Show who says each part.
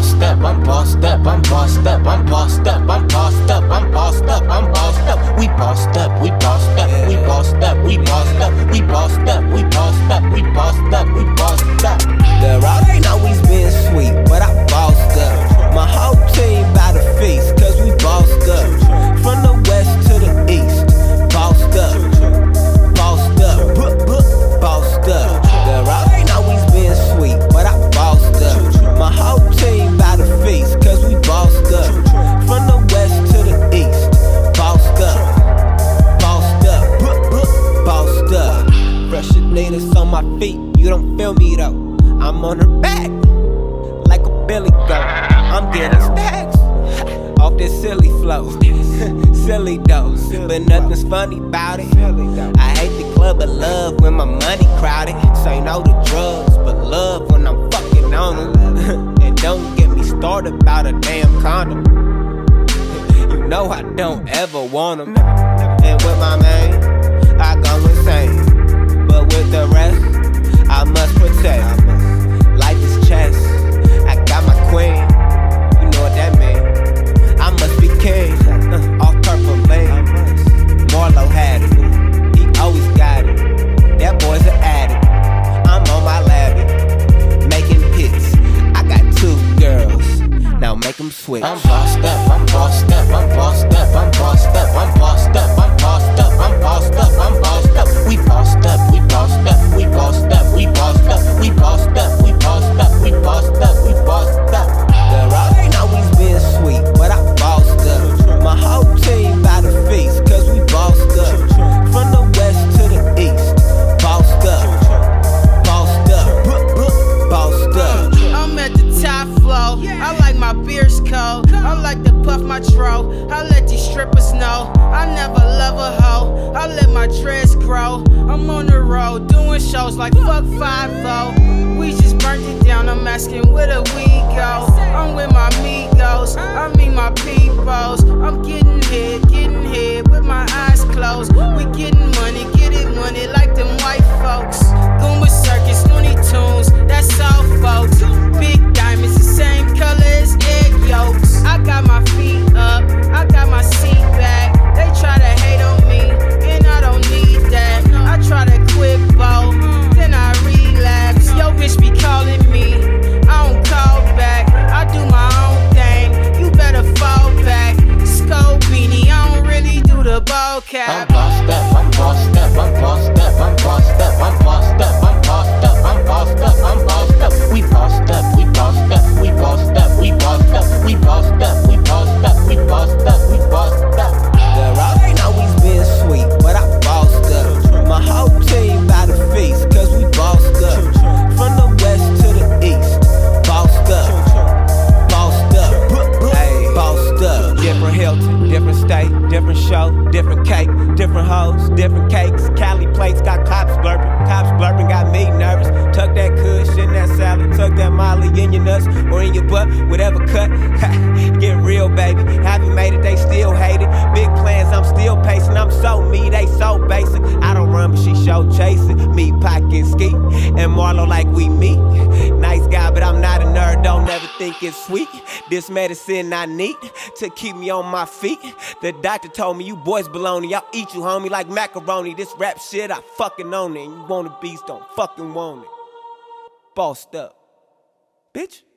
Speaker 1: bossed up, I'm bossed up, I'm bossed up, I'm bossed up, I'm bossed up, I'm bossed up, I'm bossed up. We bossed up, we bossed up, we bossed up, we bossed up, we bossed up, we bossed up, we bossed up, we bossed up.
Speaker 2: The road ain't always been sweet, but I bossed up. My whole team by the feast, cause we bossed up. From the west to the east, bossed up, bossed up, bossed up. The road ain't always been sweet, but I bossed up. My whole team by the feast, cause we bossed up. From the west to the east, bossed up, bossed up, bossed up. Fresh Adidas on my feet, you don't feel me though. I'm on her back, like a billy goat. I'm getting stacks off this silly flow. Silly though, but nothing's funny about it. I hate the club of love when my money crowded. Say no to drugs, but love when I'm fucking on them. And don't get me started about a damn condom. You know I don't ever want them. And with my man, I go insane. But with the rest, I must protect. Life is chess, I got my queen. You know what that mean? I must be king. Off purple lane. Marlo had it, he always got it. That boy's an addict. I'm on my labby, making hits. I got 2 girls, now make them switch.
Speaker 1: I'm bossed up, I'm bossed up, I'm bossed up, I'm bossed up, I'm bossed up, I'm bossed up, I'm bossed up, I'm bossed up. We bossed up, we bossed up, we bossed up, we bossed up, we bossed up, we bossed up, we bossed up, we bossed up.
Speaker 2: The road ain't always been sweet, but I bossed up. My whole team by the feast, cause we bossed up. From the west to the east, bossed up, bossed up, bossed up.
Speaker 3: I'm at the top flow, I like my beers cold. I like to puff my tro, I let these strippers know I never love a hoe, I let my dreads grow. I'm on the road, doing shows like fuck 5-0. We just burnt it down, I'm asking where do we go? I'm with my amigos, I mean my peoples. I'm getting hit with my eyes closed. We getting money like them white folks. Goomba Circus, Looney Tunes, that's all folks. Big diamonds, the same color as egg yolks. I got my feet up, I got my seat back. They try to hate on me, and I don't need that. I try to quit bow, then I relapse. Yo bitch be calling me, I don't call back. I do my own thing, you better fall back. Skull beanie, I don't really do the ball cap.
Speaker 1: I'm bossed up, I'm bossed up, I'm bossed up, I'm bossed up, I'm bossed up, I'm bossed up, I'm bossed up, I'm bossed up. We bossed up, we bossed up, we bossed up, we bossed up, we bossed up, we bossed up, we bossed up, we bossed up.
Speaker 2: The road ain't always been sweet, but I bossed up. My whole team by the feast, cause we bossed up. From the west to the east, bossed up, bossed up, bossed up. Different Hilton, different state, different show, different cake, different hoes, different cakes. Cali plates got cops blurping got me nervous. Tuck that kush in that salad, tuck that molly in your nuts or in your butt, whatever cut. Get real, baby. Haven't made it, they still hate it. Big plans, I'm still pacing. I'm so me, they so basic. I don't run, but she show chasing. Me, Pac, and Ski, and Marlo like we meet. Nice guy, but I'm not a nerd. Don't ever think it's sweet. This medicine I need to keep me on my feet. The doctor told me you boys baloney. I'll eat you, homie, like macaroni. This rap shit, I fucking own it. And you want a beast, don't fucking want it. Bossed up, bitch.